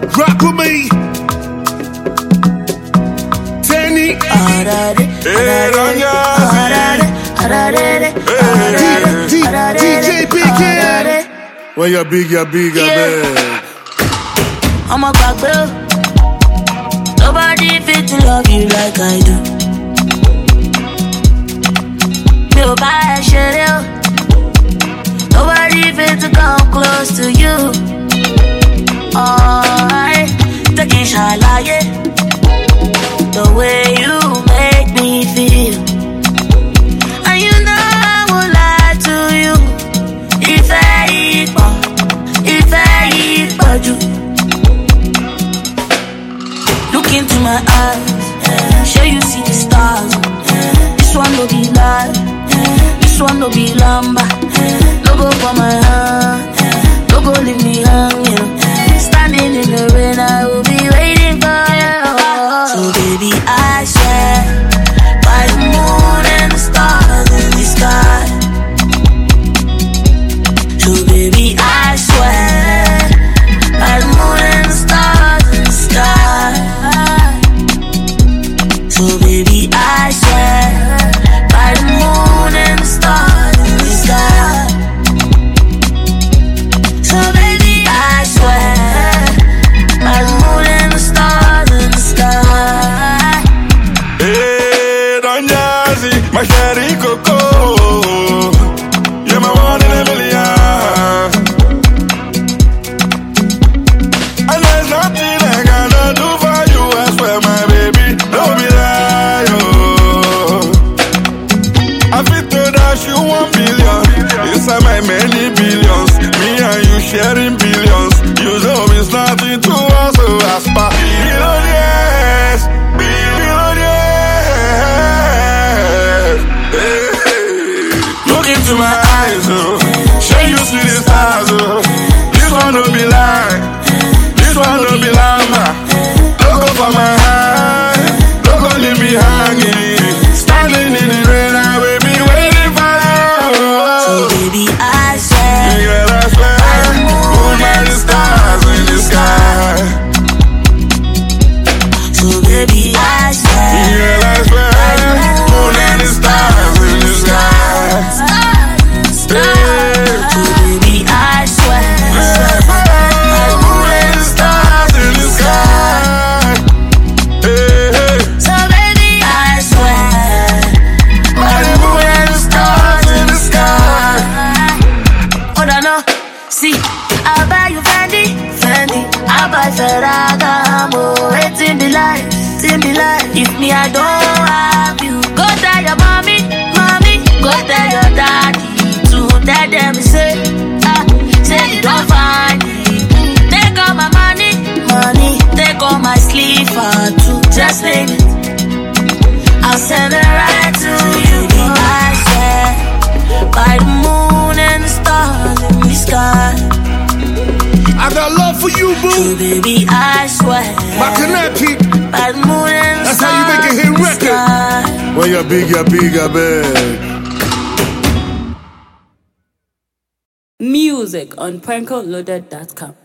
Rock with me. Tenny. DJ Big Head. When you're big, I beg. I'm a back, bro. Nobody fit to love you like I do. Feel bad, shit, nobody fit to come close to you. Alright, taking shalaye. The way you make me feel, and you know I won't lie to you. If I you look into my eyes, sure you see the stars. This one no be lie, this one no be lamba. No go for my hand, no go leave me hanging. Standing in the rain, I will be waiting for you. So baby, I swear by the moon and the stars in the sky. So baby, I swear by the moon and the stars in the sky. So baby, I swear by the moon and the stars in the sky. So baby, I swear by the moon and the stars in the sky. Hey, Don Jazzy, my cherry coco, you're my one in a million. And there's nothing I cannot do for you. I swear, my baby, don't be lie. I fit to dash you 1 billion inside my many billions. Me and you sharing billions. You know it's nothing to us, so as per billionaires, billionaires. Hey. Look into my eyes, show you see the stars. This one don't be lie, this one don't be lama. Don't go for my hand, don't go leave me hanging. Standing in the rain, I will be waiting for you. So baby, I swear, Yeah, I swear, by the moon and the stars in the sky. So baby, I swear, Yeah, I swear, moon and the stars in the sky. So baby, I swear, by the moon and the stars in the sky. So baby, I swear, by the moon and the stars in the sky. Hold on, no. See, I buy you Fendi, I buy Ferragamo. Waiting be life, if me I don't have you, go tell your mommy, go tell your daddy. Tell them say you don't find it. Take all my money, take all my sleeper too. Just name it, I'll send it right to you. I swear by the moon and the stars in the sky. I got love for you, boo. So baby, I swear Makanaki. by the moon and the That's stars how you make a hit in the record. sky. When you're big, I beg. Music on PrankoLoaded.com.